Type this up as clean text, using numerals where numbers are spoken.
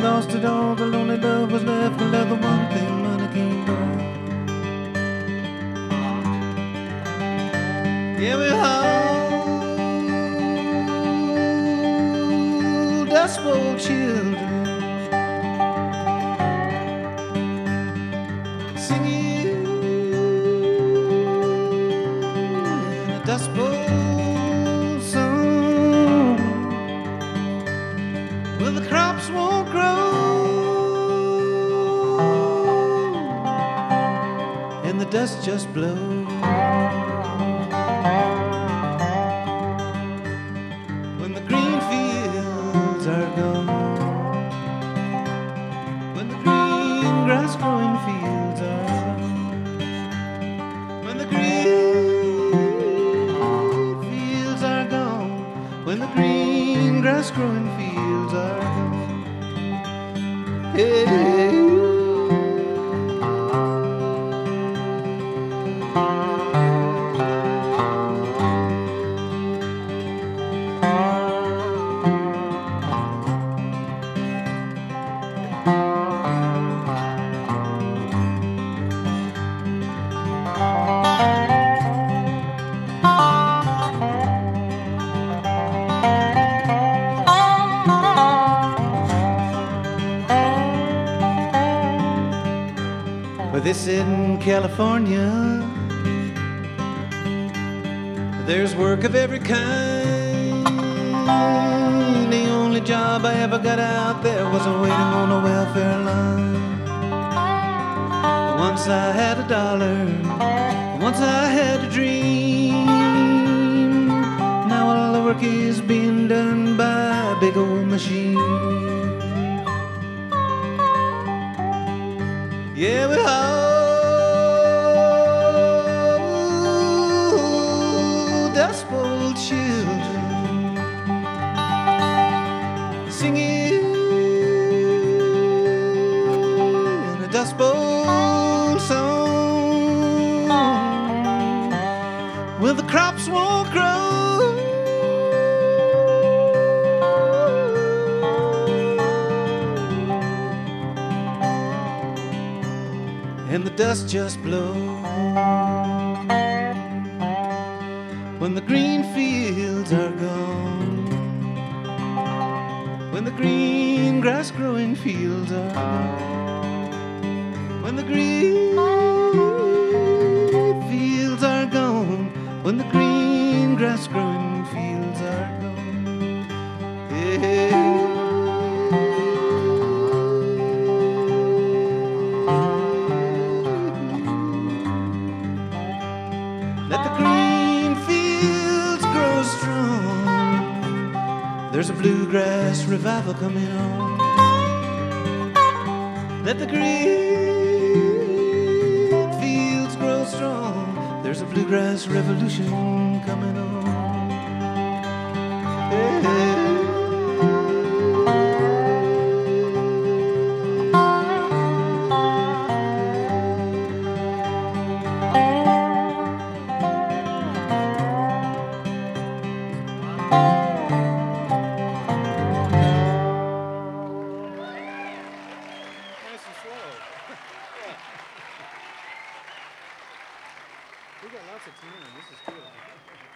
lost it all, the lonely love was left, and left the one thing money can't buy. Yeah, we hold us spoiled children, singing in a dust bowl song. Well, the crops won't grow and the dust just blows. When the green fields are gone, when the green grass growing fields are gone, when the green fields are gone, when the green grass growing fields are gone. Hey. Well, this in California, there's work of every kind. The only job I ever got out there was waiting on a welfare line. Once I had $1, once I had a dream. Now all the work is being done by a big old machine. Yeah, we hold dust bowl children, singing in a dust bowl song. Well, the crops won't grow and the dust just blows. When the green fields are gone, when the green grass growing fields are gone, when the green fields are gone, when the green grass growing fields are gone. Yeah. Let the green fields grow strong. There's a bluegrass revival coming on. Let the green fields grow strong. There's a bluegrass revolution coming on.